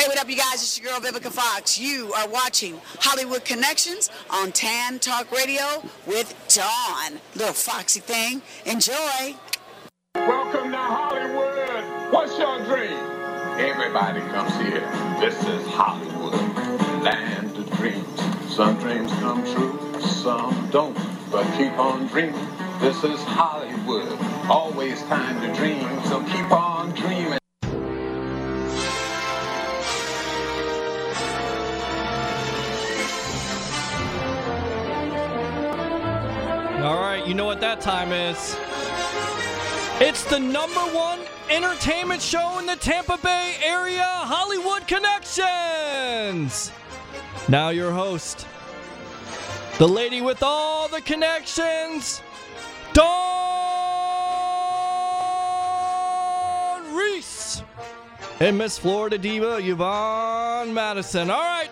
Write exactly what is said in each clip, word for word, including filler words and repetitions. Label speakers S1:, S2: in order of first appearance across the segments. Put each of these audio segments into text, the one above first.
S1: what up, you guys? It's your girl, Vivica Fox. You are watching Hollywood Connections on Tan Talk Radio with Dawn. Little foxy thing. Enjoy.
S2: Welcome to Hollywood. What's your dream? Everybody comes here. This is Hollywood, land of dreams. Some dreams come true, some don't. But keep on dreaming. This is Hollywood. Always time to dream, so keep on dreaming.
S3: All right, you know what that time is. It's the number one entertainment show in the Tampa Bay area, Hollywood Connections. Now your host, the lady with all the connections, Dawn Reese. And Miss Florida Diva, Yvonne Madison. All right.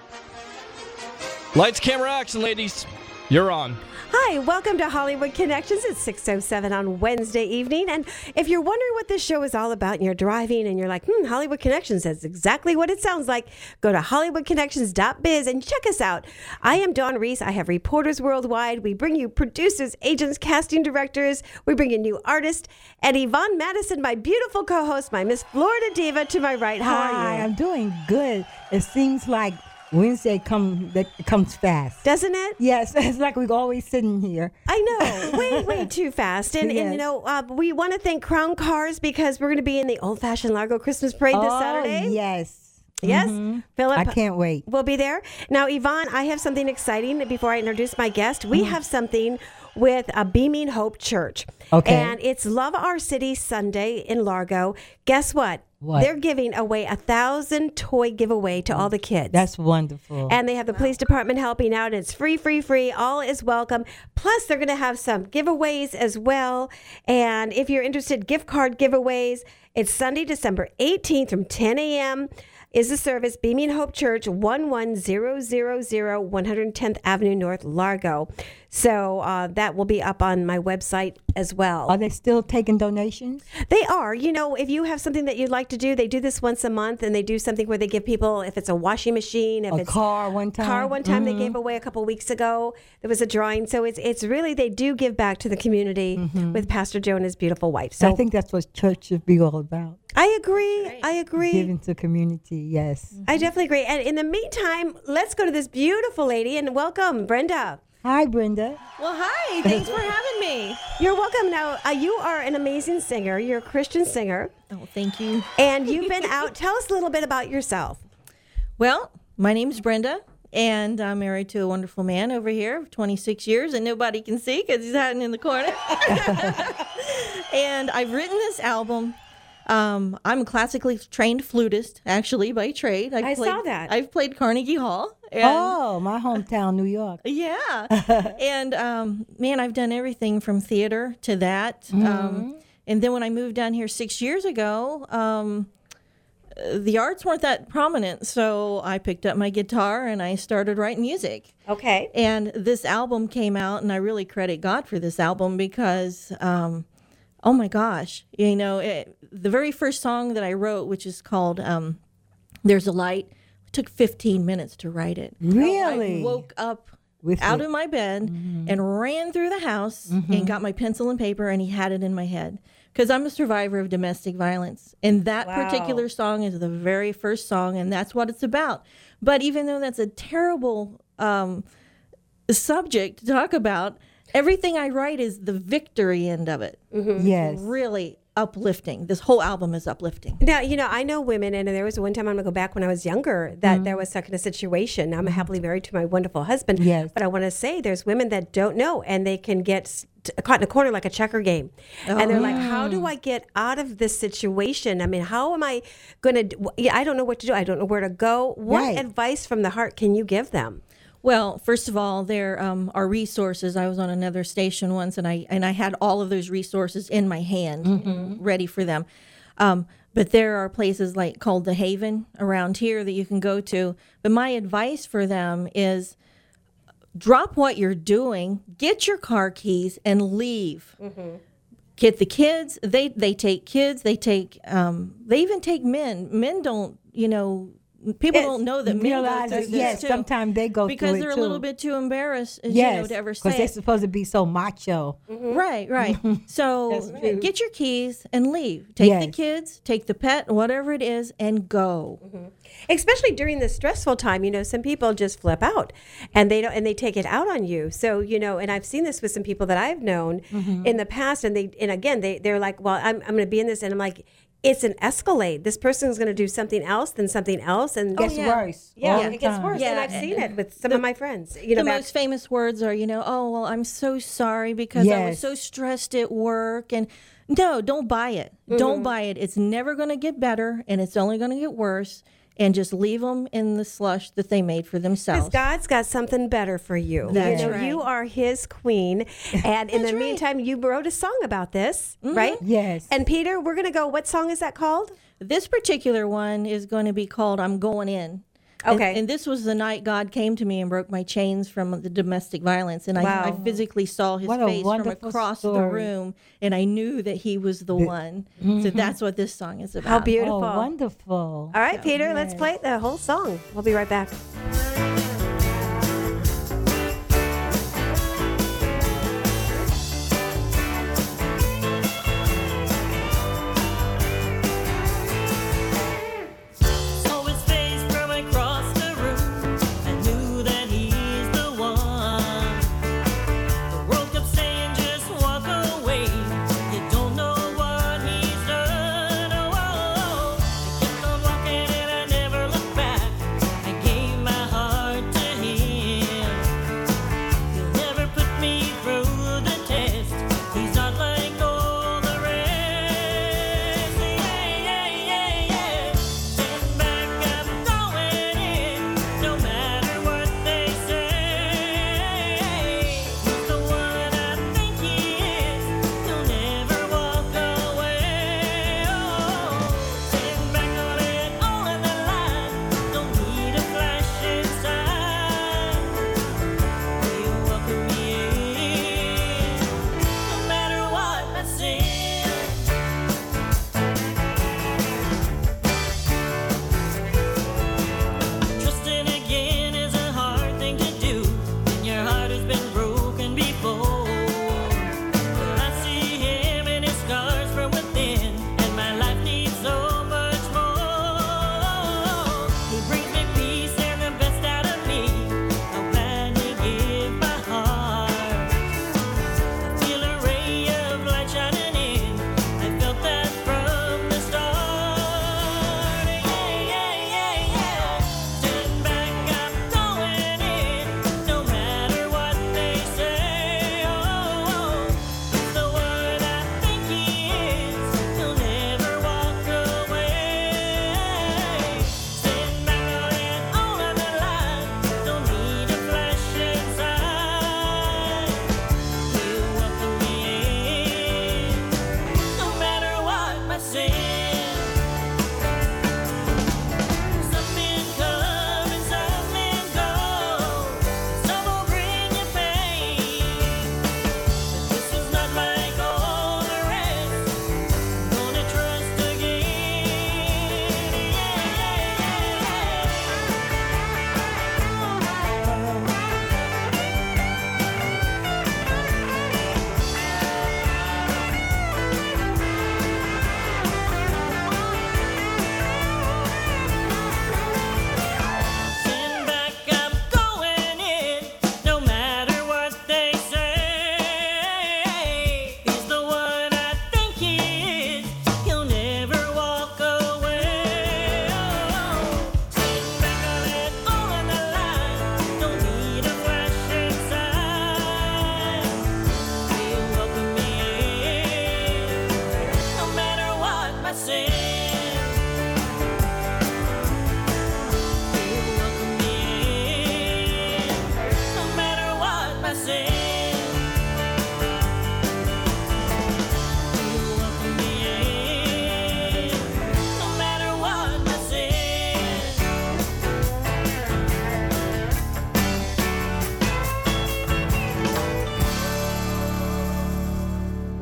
S3: Lights, camera, action, ladies. You're on.
S4: Hi, welcome to Hollywood Connections. It's six oh seven on Wednesday evening. And if you're wondering what this show is all about and you're driving and you're like, hmm, Hollywood Connections, that's exactly what it sounds like, go to hollywood connections dot biz and check us out. I am Dawn Reese. I have reporters worldwide. We bring you producers, agents, casting directors. We bring you new artists. And Yvonne Madison, my beautiful co-host, my Miss Florida Diva to my right. How
S5: Hi,
S4: are you?
S5: I'm doing good. It seems like Wednesday come that comes fast.
S4: Doesn't it?
S5: Yes, it's like we're always sitting here.
S4: I know, way, way too fast. And,
S5: Yes.
S4: and you know, uh, we want to thank Crown Cars because we're going to be in the old-fashioned Largo Christmas Parade this
S5: oh,
S4: Saturday.
S5: yes.
S4: Yes,
S5: Mhm.
S4: Philip.
S5: I can't wait.
S4: We'll be there. Now, Yvonne, I have something exciting before I introduce my guest. We have something with a Beaming Hope Church.
S5: Okay.
S4: And it's Love Our City Sunday in Largo. Guess what?
S5: What?
S4: They're giving away a thousand toy giveaway to all the kids.
S5: That's wonderful.
S4: And they have the police department helping out. And it's free, free, free. All is welcome. Plus, they're going to have some giveaways as well. And if you're interested, gift card giveaways. It's Sunday, December eighteenth from ten a.m. is the service, Beaming Hope Church, one one zero zero zero one hundred tenth Avenue North, Largo. So uh, that will be up on my website as well.
S5: Are they still taking donations?
S4: They are. You know, if you have something that you'd like to do, they do this once a month, and they do something where they give people, if it's a washing machine, if
S5: A
S4: it's
S5: car one time?
S4: car one time,
S5: Mhm.
S4: they gave away a couple weeks ago. There was a drawing, so it's it's really they do give back to the community with Pastor Joe and his beautiful wife. So
S5: I think that's what church should be all about.
S4: I agree. I agree.
S5: Giving to community, yes.
S4: I definitely agree. And in the meantime, let's go to this beautiful lady and welcome Brenda.
S5: Hi, Brenda.
S6: Well, hi. Thanks for having me.
S4: You're welcome. Now, uh, you are an amazing singer. You're a Christian singer.
S6: Oh, thank you.
S4: And you've been out. Tell us a little bit about yourself.
S6: Well, my name's Brenda, and I'm married to a wonderful man over here of twenty-six years, and nobody can see because he's hiding in the corner. And I've written this album. Um, I'm a classically trained flutist, actually, by trade. I've
S4: I
S6: played,
S4: saw that.
S6: I've played Carnegie Hall. And
S5: Oh, my hometown, New York.
S6: Yeah. And, um, man, I've done everything from theater to that. Um, and then when I moved down here six years ago, um, uh, the arts weren't that prominent. So I picked up my guitar and I started writing music.
S4: Okay.
S6: And this album came out, and I really credit God for this album because, um, oh my gosh, you know, it, the very first song that I wrote, which is called um, There's a Light, took fifteen minutes to write it.
S5: Really?
S6: I woke up
S5: With
S6: out
S5: it.
S6: of my bed and ran through the house and got my pencil and paper, and he had it in my head. Because I'm a survivor of domestic violence. And that
S4: Wow.
S6: particular song is the very first song, and that's what it's about. But even though that's a terrible um, subject to talk about, everything I write is the victory end of it.
S5: Yes.
S6: Really uplifting. This whole album is uplifting.
S4: Now, you know, I know women, and there was one time I'm going to go back when I was younger that there was such a situation. I'm happily married to my wonderful husband.
S5: Yes.
S4: But I want to say there's women that don't know, and they can get st- caught in a corner like a checker game. And they're like, how do I get out of this situation? I mean, how am I going to, yeah, I don't know what to do. I don't know where to go. What
S5: Right.
S4: advice from the heart can you give them?
S6: Well, first of all, there um, are resources. I was on another station once, and I and I had all of those resources in my hand, ready for them. Um, but there are places like called the Haven around here that you can go to. But my advice for them is drop what you're doing, get your car keys, and leave. Get the kids. They they take kids. They take. Um, they even take men. Men don't. You know. People
S4: It's-
S6: don't know that men go
S5: Realize
S6: through
S5: it,
S6: this
S5: yes,
S6: too.
S5: sometimes they go
S6: because
S5: through it
S6: they're
S5: too.
S6: a little bit too embarrassed, you know,
S5: Yes,
S6: to ever
S5: because
S6: say
S5: they're
S6: it.
S5: supposed to be so macho.
S6: Right, right. So
S5: That's true.
S6: get your keys and leave. Take the
S5: Yes.
S6: kids, take the pet, whatever it is, and go.
S4: Especially during this stressful time, you know, some people just flip out and they don't and they take it out on you. So, you know, and I've seen this with some people that I've known in the past, and they and again they they're like, well, I'm I'm going to be in this, and I'm like, it's an escalade. This person's going to do something else, then something else, and
S5: Gets
S6: yeah.
S5: worse.
S4: yeah,
S5: all
S4: it
S5: the
S4: gets
S5: time.
S4: worse.
S6: Yeah,
S4: And I've
S6: and-
S4: seen it with some of my friends. You know,
S6: The
S4: back-
S6: most famous words are, you know, oh, well, I'm so sorry because I was
S5: Yes.
S6: so stressed at work. And no, don't buy it. Don't buy it. It's never going to get better, and it's only going to get worse. And just leave them in the slush that they made for
S4: Because
S6: themselves.
S4: God's got something better for you.
S6: That's
S4: you know,
S6: right.
S4: you are His queen, and in the
S6: right.
S4: meantime, you wrote a song about this, right?
S5: Yes.
S4: And Peter, we're gonna go. What song is that called?
S6: This particular one is going to be called I'm Going In. And-
S4: Okay.
S6: And, this was the night God came to me and broke my chains from the domestic violence. And I, I
S4: Wow.
S6: physically saw his
S5: What a
S6: face from
S5: wonderful
S6: across the
S5: story.
S6: room. And I knew that he was the one. So that's what this song is about.
S4: How beautiful!
S5: Oh, wonderful.
S4: All right, Peter, let's play the whole song. We'll be right back.
S7: Saw his face from across the room. I knew that he's the one. The world kept saying just walk away. You don't know what he's done. Oh, I kept on walking and I never looked back. I gave my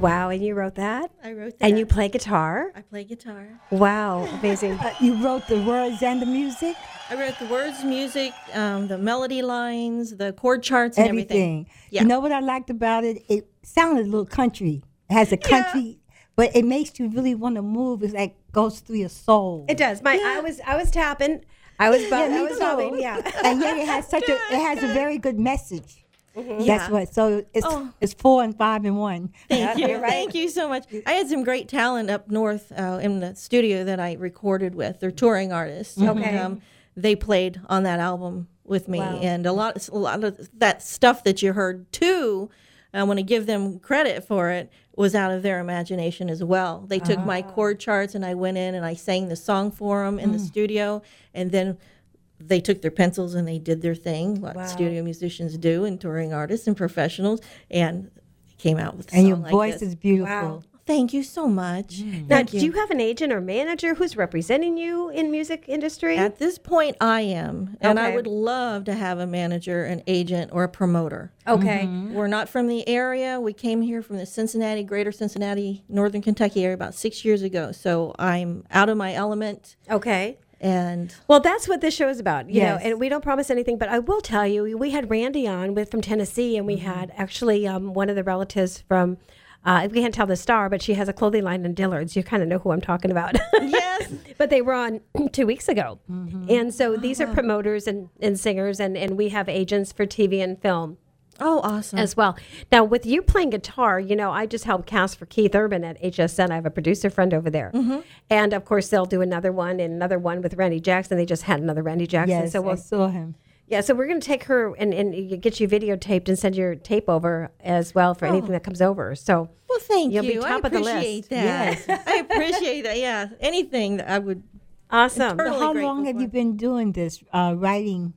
S4: Wow, and you wrote that?
S6: I wrote that.
S4: And you play guitar?
S6: I play guitar.
S4: Wow, amazing.
S5: Uh, you wrote the words and the music?
S6: I wrote the words, music, um, the melody lines, the chord charts, and everything.
S5: Everything.
S6: Yeah.
S5: You know what I liked about it? It sounded a little country. It has a country, but it makes you really want to move. It's like goes through your soul.
S4: It does. My I was I was tapping. I was bu-
S5: Yeah, me
S4: I was
S5: too.
S4: bobbing, yeah.
S5: And yet it has such a it has a very good message.
S6: Yeah.
S5: That's what. So it's
S6: Oh.
S5: it's four and five in one.
S6: Thank
S4: Yeah,
S6: you.
S4: you're right.
S6: Thank you so much. I had some great talent up north uh, in the studio that I recorded with. They're touring artists.
S4: Okay.
S6: And, um, they played on that album with me,
S4: Wow.
S6: and a lot, a lot of that stuff that you heard too. I want to give them credit for it. Was out of their imagination as well. They took my chord charts, and I went in and I sang the song for them in the studio, and then they took their pencils and they did their thing, what
S4: Wow.
S6: studio musicians do, and touring artists and professionals, and came out with a
S5: And
S6: song
S5: your
S6: like
S5: voice
S6: this.
S5: is beautiful.
S4: Wow.
S6: Thank you so much.
S4: Now, do you have an agent or manager who's representing you in music industry?
S6: At this point, I am, and I
S4: Okay.
S6: would love to have a manager, an agent, or a promoter.
S4: Okay.
S6: We're not from the area. We came here from the Cincinnati, greater Cincinnati, northern Kentucky area about six years ago. So I'm out of my element,
S4: Okay.
S6: and
S4: Well, that's what this show is about, you know.
S5: Yes.
S4: And we don't promise anything, but I will tell you, we had Randy on with from Tennessee, and we had actually um, one of the relatives from. Uh, we can't tell the star, but she has a clothing line in Dillard's. You kind of know who I'm talking about.
S6: yes,
S4: But they were on two weeks ago. And so these are promoters and, and singers, and, and we have agents for T V and film
S6: oh, awesome.
S4: as well. Now, with you playing guitar, you know, I just helped cast for Keith Urban at H S N. I have a producer friend over there. And of course, they'll do another one and another one with Randy Jackson. They just had another Randy Jackson.
S5: Yes,
S4: so
S5: I
S4: we'll,
S5: saw him.
S4: yeah, so we're going to take her and, and get you videotaped and send your tape over as well for anything that comes over. So
S6: well, thank
S4: you'll
S6: you.
S4: be top
S6: I
S4: of the list.
S6: appreciate that. I appreciate that. Yeah, anything that I would.
S4: awesome.
S6: Really
S5: How
S6: grateful
S5: long have
S6: for.
S5: you been doing this, uh, writing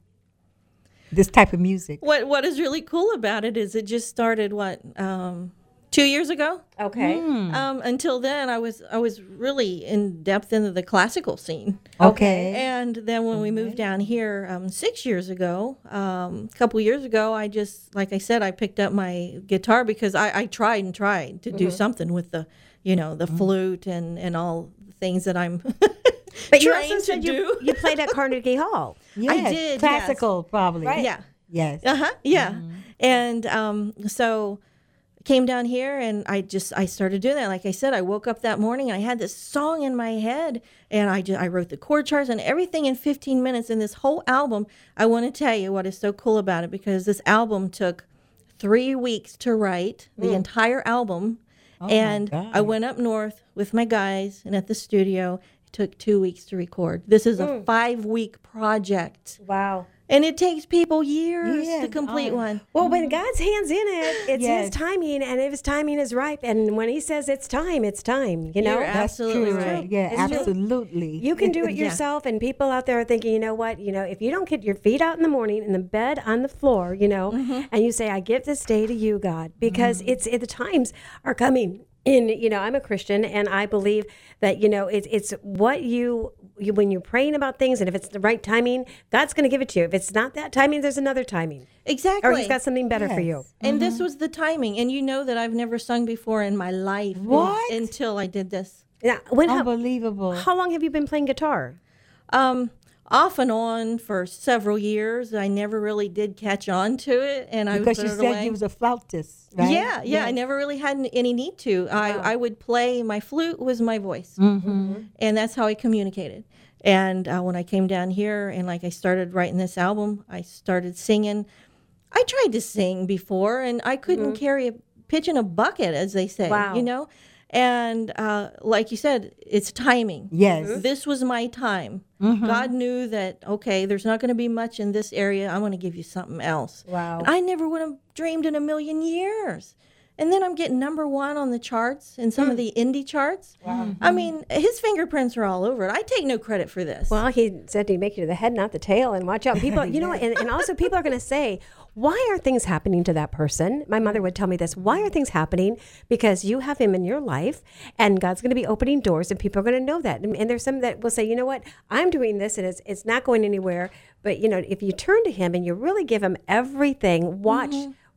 S5: this type of music?
S6: What What is really cool about it is it just started what um, two years ago.
S4: Okay.
S6: Um, until then, I was I was really in depth into the classical scene.
S5: Okay.
S6: And then when we moved down here um, six years ago, um, a couple years ago, I just, like I said, I picked up my guitar because I, I tried and tried to do something with the, you know, the flute and, and all the things that I'm
S4: But you
S6: trained
S4: also
S6: to
S4: said
S6: do.
S4: you, you played at Carnegie Hall.
S5: Yes,
S6: did,
S5: classical, probably.
S6: Yeah.
S5: Yes.
S6: Uh huh. Yeah. And um, so came down here and I just I started doing that. Like I said, I woke up that morning and I had this song in my head and I just I wrote the chord charts and everything in fifteen minutes. And this whole album, I want to tell you what is so cool about it because this album took three weeks to write, the entire album.
S5: my
S6: and
S5: God.
S6: I went up north with my guys and at the studio. It took two weeks to record. This is a five week project.
S4: Wow.
S6: And it takes people years to
S5: Yes,
S6: complete
S5: oh.
S6: one.
S4: Well, when God's hand's in it, it's
S5: Yes.
S4: His timing, and if His timing is ripe, and when He says it's time, it's time. You know,
S6: You're
S5: That's
S6: absolutely
S5: true.
S6: right.
S5: Yeah,
S4: It's true.
S5: absolutely.
S4: you can do it
S6: Yeah.
S4: yourself. And people out there are thinking, you know what? You know, if you don't get your feet out in the morning in the bed on the floor, you know, and you say, "I give this day to you, God," because it's it, the times are coming. In you know, I'm a Christian, and I believe that you know it's it's what you, you when you're praying about things, and if it's the right timing, God's going to give it to you. If it's not that timing, there's another timing,
S6: Exactly.
S4: or He's got something better for you.
S5: Yes.
S6: And this was the timing. And you know that I've never sung before in my life un-
S5: What?
S6: until I did this.
S4: Now, when how,
S5: Unbelievable.
S4: how long have you been playing guitar?
S6: Um, off and on for several years. I never really did catch on to it. And I would
S5: Because
S6: put
S5: you
S6: it
S5: said
S6: away.
S5: you was a flautist, right?
S6: Yeah, yeah. I never really had n- any need to. I, I would play, my flute was my voice.
S5: Mm-hmm.
S6: And that's how I communicated. And uh, when I came down here and like I started writing this album, I started singing. I tried to sing before and I couldn't carry a pitch in a bucket, as they say,
S4: Wow.
S6: you know? And uh, like you said, it's timing.
S5: Yes.
S6: This was my time. God knew that, okay, there's not going to be much in this area. I'm going to give you something else.
S4: Wow.
S6: And I never would have dreamed in a million years. And then I'm getting number one on the charts and some of the indie charts. Wow. I mean, his fingerprints are all over it. I take no credit for this.
S4: Well, He said He'd make you the head, not the tail, and watch out. People, you know, and, and also people are going to say, why are things happening to that person? My mother would tell me this. Why are things happening? Because you have Him in your life, and God's going to be opening doors, and people are going to know that. And, and there's some that will say, you know what, I'm doing this, and it's it's not going anywhere. But you know, if you turn to Him and you really give Him everything, watch.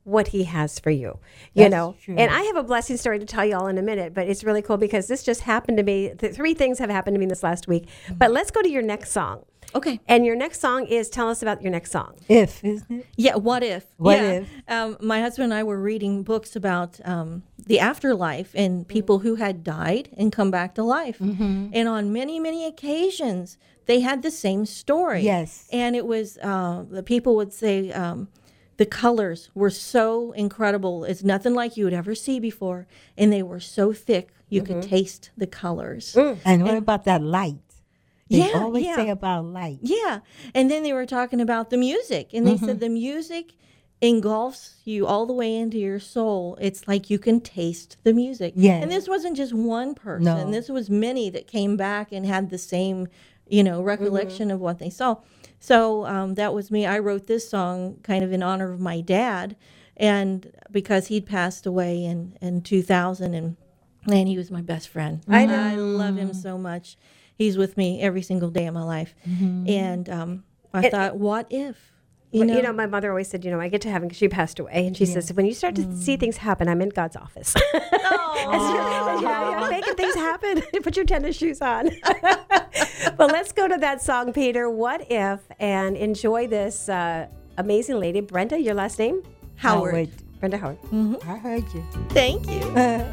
S4: what he has for you, you
S5: That's
S4: know.
S5: true.
S4: And I have a blessing story to tell you all in a minute, but it's really cool because this just happened to me. The three things have happened to me this last week. But let's go to your next song.
S6: Okay.
S4: And your next song is, tell us about your next song.
S5: If, isn't it?
S6: Yeah, what if?
S5: What
S6: yeah.
S5: if?
S6: Um, my husband and I were reading books about um, the afterlife and people who had died and come back to life.
S5: Mm-hmm.
S6: And on many, many occasions, they had the same story.
S5: Yes.
S6: And it was, uh, the people would say, um, the colors were so incredible. It's nothing like you would ever see before. And they were so thick, you
S5: Mm-hmm.
S6: could taste the colors.
S5: And what about that light? They
S6: Yeah,
S5: always
S6: yeah.
S5: say about light.
S6: Yeah. And then they were talking about the music. And they
S5: Mm-hmm.
S6: said the music engulfs you all the way into your soul. It's like you can taste the music.
S5: Yeah.
S6: And this wasn't just one person.
S5: No.
S6: This was many that came back and had the same, you know, recollection
S5: Mm-hmm.
S6: of what they saw. So um, that was me. I wrote this song kind of in honor of my dad. And because he'd passed away in, in two thousand, and, and he was my best friend.
S4: I know.
S6: I love him so much. He's with me every single day of my life. And um, I
S4: It-
S6: thought, what if?
S4: You know, you know, my mother always said, you know, I get to heaven because she passed away. And she says, when you start to see things happen, I'm in God's office. yeah, yeah, making things happen. Put your tennis shoes on. But let's go to that song, Peter, What If, and enjoy this uh, amazing lady. Brenda, your last name?
S6: Howard.
S4: Brenda Howard.
S5: I heard you.
S6: Thank you.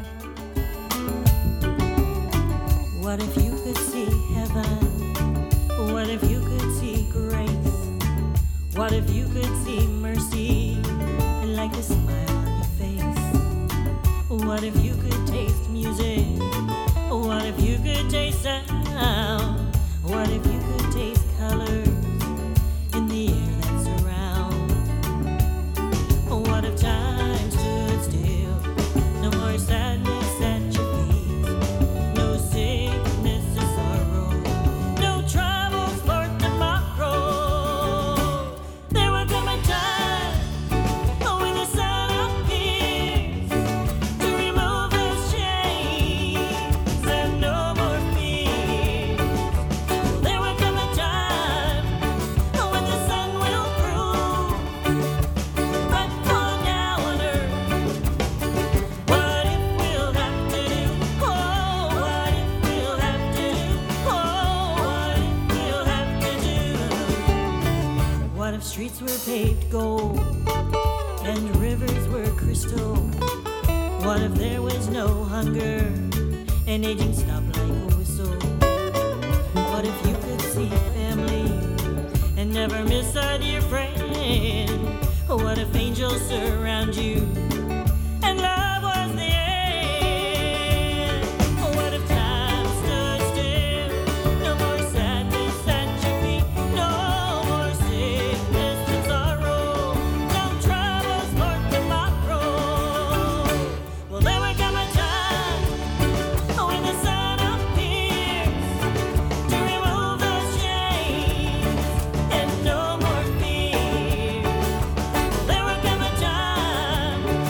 S7: What if you could see heaven? What if you could see grace? What if you could see mercy like a smile on your face? What if you could taste music? What if you could taste sound? What if you could taste colors in the air that surround? What if time stood still? No more sadness at your feet. No sickness or sorrow. No troubles for tomorrow. There will come a time when the sun appears to remove those chains and no more fear. There will come a time when the sun will prove right for now on earth. What if we'll have to do? Oh, what if we'll have to do? Oh, what if we'll have to do? What if streets were paved gold and rivers were crystal? What if there was no hunger and aging stopped like a whistle? What if you could see family and never miss a dear friend? What if angels surround you and love was the end? What if time stood still? No more sadness at your feet. No more sickness and sorrow. No troubles for tomorrow. Well, there will come a time when the sun appears to remove those chains and no more fear. There will come a time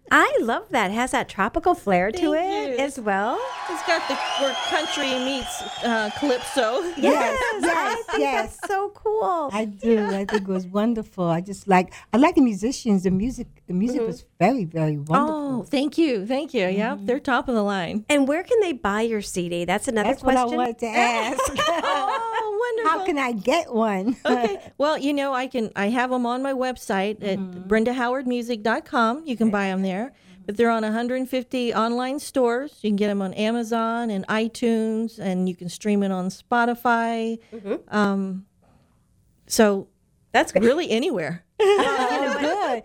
S4: I love that. It has that tropical flair to
S6: Thank
S4: it
S6: you.
S4: as well.
S6: It's got the where country meets uh, calypso.
S5: Yes,
S4: I
S5: yes,
S4: think
S5: yes.
S4: that's so cool.
S5: I do. I think it was wonderful. I just like I like the musicians. The music the music was very, very wonderful.
S6: Oh, thank you, thank you. Yeah, they're top of the line.
S4: And where can they buy your C D? That's another
S5: That's what
S4: question.
S5: I wanted to ask.
S6: Oh, wonderful.
S5: How can I get one?
S6: Okay. Well, you know, I can. I have them on my website at brenda howard music dot com. You can buy them there. But they're on one hundred fifty online stores. You can get them on Amazon and iTunes, and you can stream it on Spotify. Um, so
S4: That's good.
S6: really anywhere.
S5: Oh, good.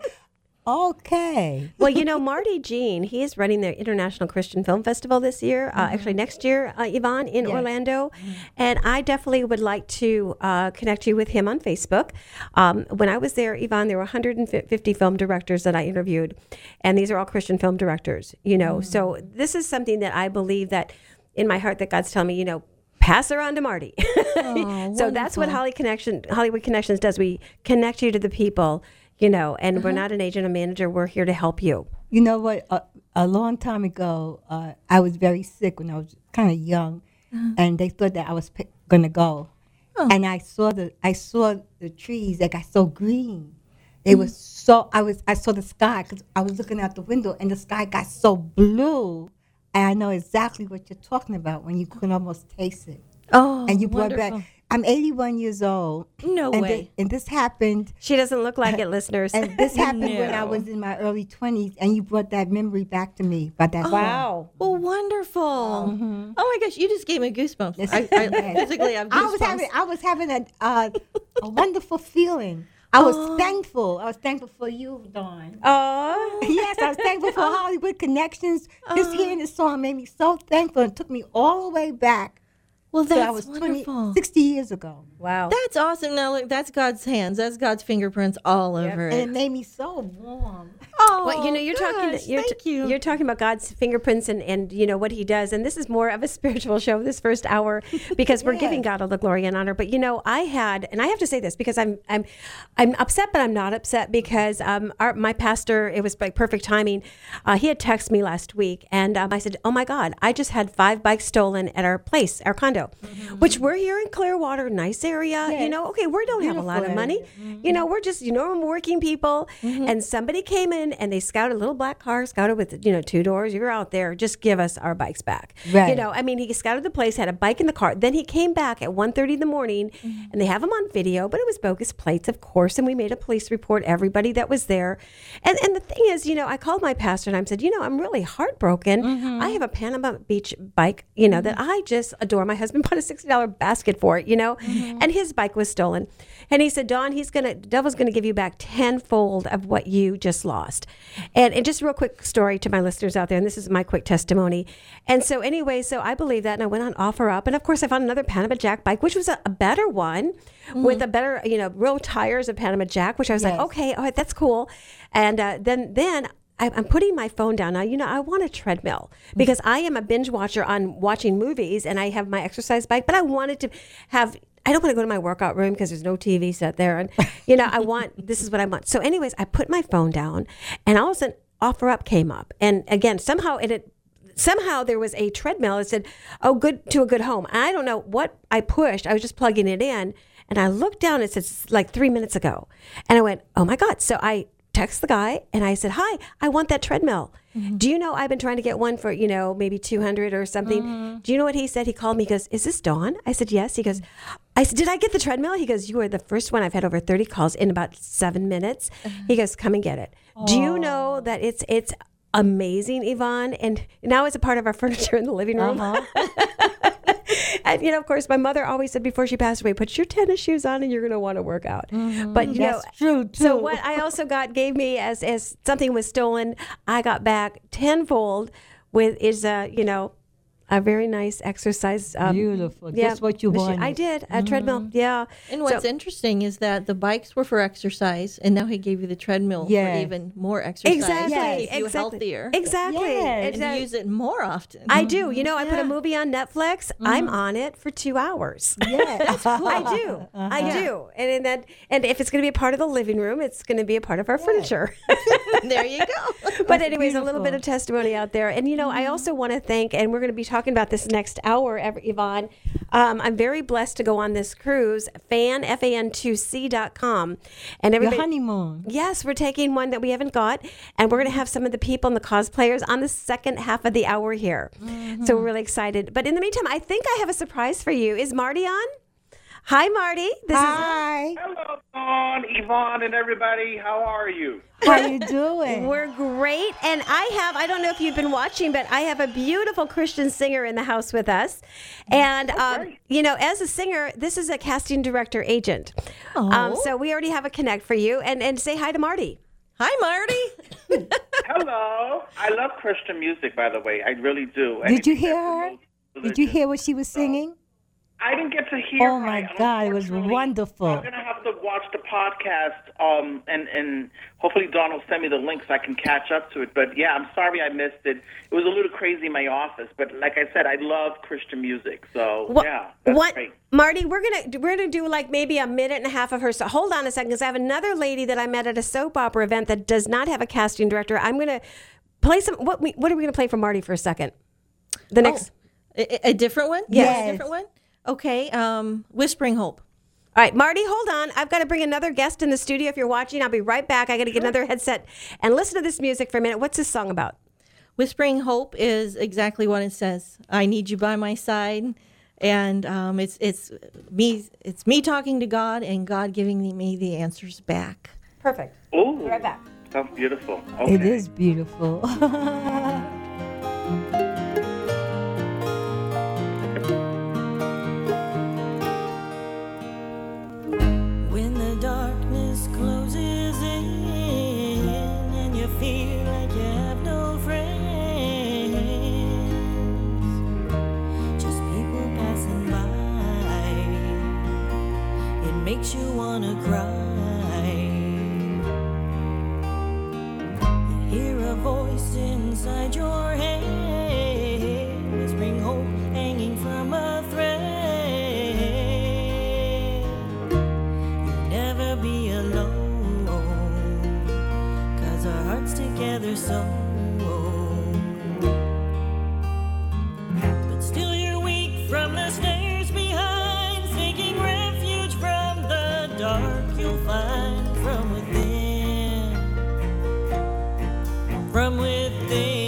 S5: Okay.
S4: Well, you know, Marty Jean, he is running the International Christian Film Festival this year, uh, actually next year, uh, Yvonne, in Orlando. And I definitely would like to uh, connect you with him on Facebook. Um, when I was there, Yvonne, there were one hundred fifty film directors that I interviewed. And these are all Christian film directors, you know. So this is something that I believe that in my heart that God's telling me, you know, pass her on to Marty. So that's what Holly Connection, Hollywood Connections does. We connect you to the people, you know, and we're not an agent or manager. We're here to help you.
S5: You know what? A, a long time ago, uh, I was very sick when I was kind of young, and they thought that I was p- gonna go. And I saw the I saw the trees that got so green. It was so I was I saw the sky because I was looking out the window, and the sky got so blue. And I know exactly what you're talking about when you can almost taste it.
S6: Oh,
S5: And you brought
S6: wonderful.
S5: back. I'm eighty-one years old.
S6: No
S5: and
S6: way.
S5: thi- and this happened.
S4: She doesn't look like it, listeners.
S5: And this happened when I
S6: No.
S5: was in my early twenties, and you brought that memory back to me about that. song.
S6: Well, wonderful. Oh my gosh, you just gave me goosebumps.
S5: Yes.
S6: I, I
S5: Yes.
S6: physically have goosebumps.
S5: I was having, I was having a, uh, a wonderful feeling. I was thankful. I was thankful for you, Dawn.
S4: Oh,
S5: Yes, I was thankful for Hollywood Connections. Just hearing this song made me so thankful. It took me all the way back.
S6: well,
S5: So
S6: that's
S5: I was twenty,
S6: wonderful.
S5: sixty years ago.
S4: wow.
S6: That's awesome. Now look, that's God's hands. That's God's fingerprints all over
S5: And it
S6: it.
S5: made me so warm.
S6: Oh,
S4: Well, you know, you're talking.
S6: gosh,
S4: You're,
S6: thank
S4: t-
S6: you.
S4: you're talking about God's fingerprints and, and you know what He does, and this is more of a spiritual show this first hour because we're giving God all the glory and honor. But you know, I had, and I have to say this because I'm I'm I'm upset, but I'm not upset because um our my pastor, it was like perfect timing. Uh, he had texted me last week, and um, I said, "Oh my God, I just had five bikes stolen at our place, our condo, which we're here in Clearwater, nice area. You know, okay, we don't have a lot of money. You know, we're just you know working people, and somebody came in and they scouted a little black car, scouted with you know two doors. You're out there, just give us our bikes back.
S5: Right.
S4: You know, I mean, he scouted the place, had a bike in the car. Then he came back at one thirty in the morning, and they have him on video, but it was bogus plates, of course. And we made a police report. Everybody that was there, and and the thing is, you know, I called my pastor and I said, you know, I'm really heartbroken. I have a Panama Beach bike, you know, that I just adore. My husband bought a sixty dollar basket for it, you know, and his bike was stolen. And he said, Dawn, he's gonna, the devil's gonna give you back tenfold of what you just lost. And, and just a real quick story to my listeners out there, and this is my quick testimony. And so anyway, so I believe that, and I went on OfferUp, and of course I found another Panama Jack bike, which was a, a better one with a better, you know, real tires of Panama Jack, which I was like,
S5: Yes.
S4: okay, all right, that's cool. And uh, then then I- I'm putting my phone down now. You know, I want a treadmill because I am a binge watcher on watching movies, and I have my exercise bike, but I wanted to have. I don't want to go to my workout room because there's no T V set there, and you know, I want this is what I want. So, anyways, I put my phone down, and all of a sudden, OfferUp came up, and again, somehow it. it Somehow there was a treadmill that said, "Oh, good to a good home." I don't know what I pushed. I was just plugging it in, and I looked down. It says like three minutes ago, and I went, "Oh my God!" So I text the guy and I said, "Hi, I want that treadmill. Do you know I've been trying to get one for, you know, maybe two hundred or something." Do you know what he said? He called me, he goes, "Is this Dawn?" I said, "Yes." He goes, I said, "Did I get the treadmill?" He goes, "You are the first one. I've had over thirty calls in about seven minutes. He goes, "Come and get it." Do you know that it's, it's amazing, Yvonne? And now it's a part of our furniture in the living room. And, you know, of course, my mother always said before she passed away, put your tennis shoes on and you're going to want to work out. But, you know,
S5: That's true, too.
S4: so what I also got gave me as, as something was stolen, I got back tenfold with is, uh, you know, a very nice exercise. Um,
S5: Beautiful.
S4: Yeah,
S5: Just what you
S4: machine.
S5: wanted.
S4: I did a treadmill. Yeah.
S6: And what's
S4: So-
S6: interesting is that the bikes were for exercise, and now he gave you the treadmill
S5: Yeah.
S6: for even more exercise.
S4: Exactly.
S6: to keep you
S4: exactly.
S6: healthier.
S4: Exactly.
S5: Yes.
S4: It's,
S6: And
S4: uh,
S6: you use it more often.
S4: I do. You know, I put
S6: Yeah.
S4: a movie on Netflix. I'm on it for two hours.
S5: Yeah.
S4: I do. I do. And, and that, and if it's going to be a part of the living room, it's going to be a part of our furniture.
S6: There you go.
S4: But anyways, a little bit
S5: beautiful.
S4: of testimony out there. And, you know, I also want to thank, and we're going to be talking about this next hour, Ev- Yvonne. Um, I'm very blessed to go on this cruise, fan, F A N two C dot com. And
S5: Your
S4: everybody.
S5: honeymoon.
S4: Yes, we're taking one that we haven't got, and we're going to have some of the people and the cosplayers on the second half of the hour here. So we're really excited. But in the meantime, I think I have a surprise for you. Is Marty on? Hi, Marty. This
S5: Hi.
S8: Hello, Dawn, Yvonne, and everybody. How are you?
S5: How you
S4: is
S5: doing?
S4: we're great, and I have. I don't know if you've been watching, but I have a beautiful Christian singer in the house with us, and um,
S8: great.
S4: you know, as a singer, this is a casting director agent. Um, so we already have a connect for you, and and say hi to Marty.
S6: Hi, Marty.
S8: Hello. I love Christian music, by the way. I really do.
S5: Did you
S8: Anything
S5: hear
S8: that
S5: her?
S8: promotes
S5: Did you
S8: religion.
S5: hear what she was singing?
S8: I didn't get to hear.
S5: Oh, my
S8: her,
S5: God, it was
S8: unfortunately.
S5: wonderful.
S8: I'm gonna have to watch the podcast, um, and and hopefully Dawn will send me the link so I can catch up to it. But yeah, I'm sorry I missed it. It was a little crazy in my office, but like I said, I love Christian music, so
S4: What,
S8: yeah, that's
S4: what
S8: great.
S4: Marty? We're gonna we're gonna do like maybe a minute and a half of her. So hold on a second, because I have another lady that I met at a soap opera event that does not have a casting director. I'm gonna play some. What we, what are we gonna play for Marty for a second? The next.
S6: A, a different one?
S5: Yes.
S6: A different one? Okay. Um, Whispering Hope.
S4: All right, Marty, hold on. I've got to bring another guest in the studio. If you're watching, I'll be right back. I got to get another headset and listen to this music for a minute. What's this song about?
S6: Whispering Hope is exactly what it says. I need you by my side, and um, it's it's me it's me talking to God and God giving me the answers back.
S4: Perfect.
S8: Ooh,
S4: Be right back.
S8: sounds beautiful. Okay.
S5: It is beautiful.
S7: When the darkness closes in and you feel like you have no friends, just people passing by, it makes you wanna cry. You hear a voice inside your head, whispering hope hanging from a thread. Never be alone, 'cause our hearts together so. But still you're weak from the snares behind, seeking refuge from the dark you'll find from within, from within.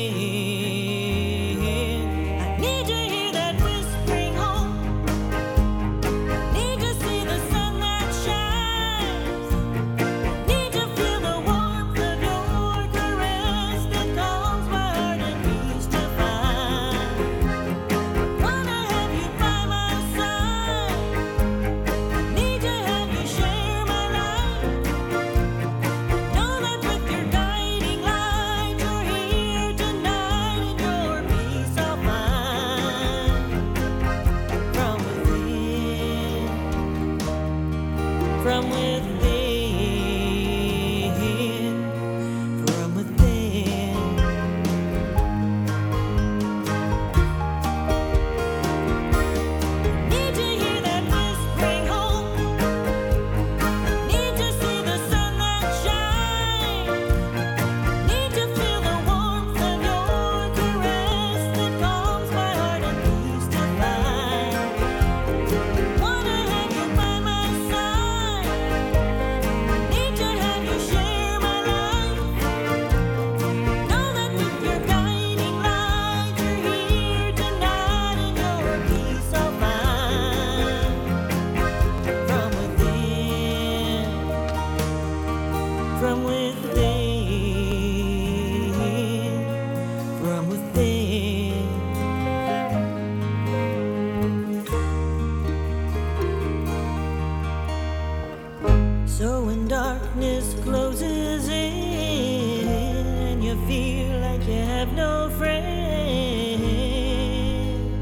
S7: I need to hear that whispering hope. Need to see the sun that shines. Need to feel the warmth of your caress that calms my heart and peace to find. Wanna have you by my side. Need to have you share my life. Know that with your guiding light, you're here tonight, and your peace I'll find from within. From within, from within. Need to hear that whispering hope. Need to see the sun that shines. Need to feel the warmth of your caress that calms my heart and peace to find. Wanna have you by my side. Need to have you share my life. Know that with your guiding light, you're here tonight, and your peace I'll find from within, from within, from within. So when darkness closes in and you feel like you have no friends,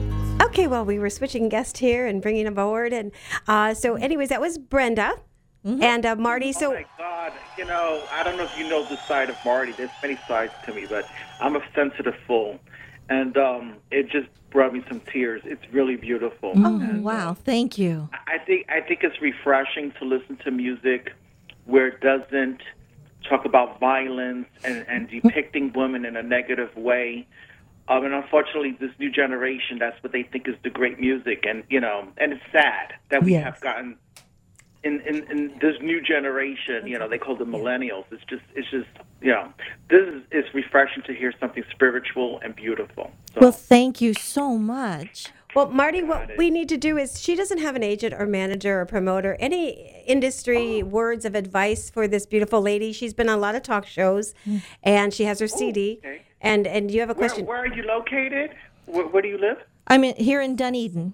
S4: Okay, well, we were switching guests here and bringing aboard. And uh, so, anyways, that was Brenda and uh, Marty.
S8: Oh
S4: So,
S8: my God! You know, I don't know if you know the side of Marty. There's many sides to me, but I'm a sensitive fool, and um, it just brought me some tears. It's really beautiful.
S6: Oh, wow. Thank you.
S8: I think I think it's refreshing to listen to music where it doesn't talk about violence and, and depicting women in a negative way. Um, and unfortunately, this new generation, that's what they think is the great music. And, you know, and it's sad that we
S5: Yes.
S8: have gotten in, in, in this new generation, you know, they call them millennials. It's just, it's just, you know, this is it's refreshing to hear something spiritual and beautiful. So,
S6: Well, thank you so much.
S4: well, Marty, what we need to do is she doesn't have an agent or manager or promoter. Any industry words of advice for this beautiful lady? She's been on a lot of talk shows, and she has her C D.
S8: okay.
S4: And and you have a
S8: where,
S4: question?
S8: where are you located? Where, where do you live?
S6: I'm in, here in Dunedin.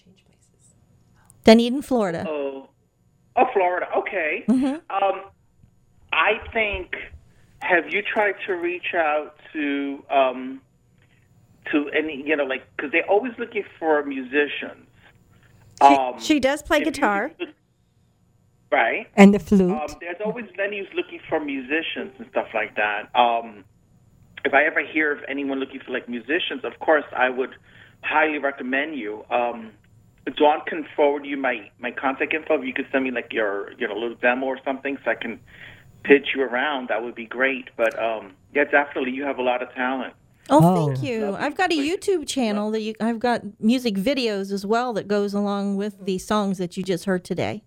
S6: Dunedin, Florida.
S8: Oh, oh, Florida. Okay. Um, I think. Have you tried to reach out to um, to any? You know, like because they're always looking for musicians.
S4: She,
S8: Um,
S4: she does play
S8: if you
S4: guitar.
S8: could- right.
S5: And the flute.
S8: Um, there's always venues looking for musicians and stuff like that. Um, if I ever hear of anyone looking for like musicians, of course I would highly recommend you. Um, Dawn can forward you my, my contact info. If you could send me like your you know little demo or something, so I can pitch you around. That would be great. But um, yeah, definitely, you have a lot of talent.
S6: Oh,
S5: Oh.
S6: thank you. I've got a YouTube channel that you. I've got music videos as well that goes along with the songs that you just heard today.